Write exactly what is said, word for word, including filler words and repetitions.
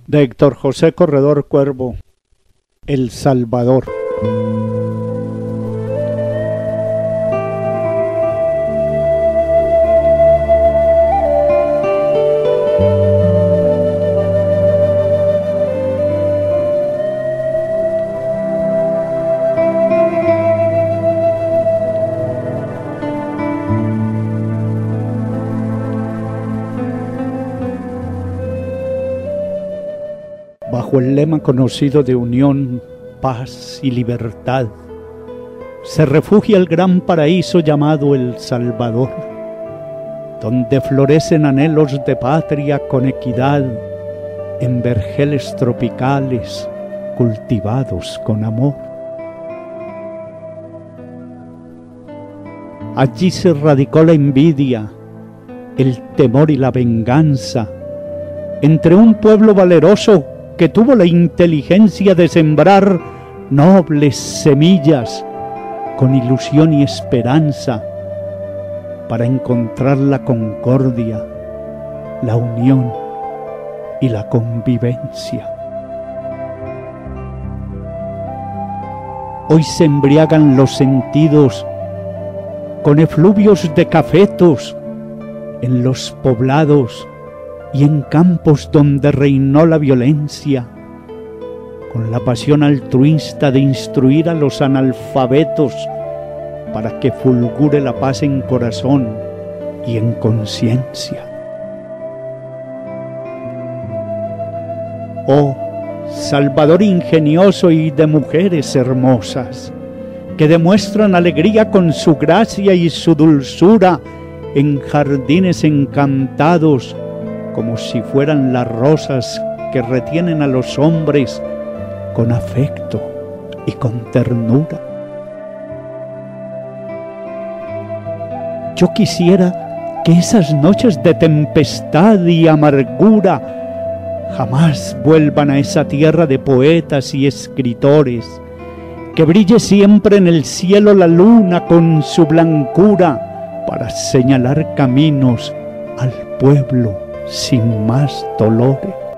de Héctor José Corredor Cuervo, El Salvador. Bajo el lema conocido de unión, paz y libertad, se refugia el gran paraíso llamado El Salvador, donde florecen anhelos de patria con equidad en vergeles tropicales cultivados con amor. Allí se radicó la envidia, el temor y la venganza entre un pueblo valeroso que tuvo la inteligencia de sembrar nobles semillas con ilusión y esperanza para encontrar la concordia, la unión y la convivencia. Hoy se embriagan los sentidos con efluvios de cafetos en los poblados y en campos donde reinó la violencia, con la pasión altruista de instruir a los analfabetos para que fulgure la paz en corazón y en conciencia. Oh, Salvador ingenioso y de mujeres hermosas, que demuestran alegría con su gracia y su dulzura en jardines encantados, como si fueran las rosas que retienen a los hombres con afecto y con ternura. Yo quisiera que esas noches de tempestad y amargura jamás vuelvan a esa tierra de poetas y escritores, que brille siempre en el cielo la luna con su blancura para señalar caminos al pueblo sin más dolores.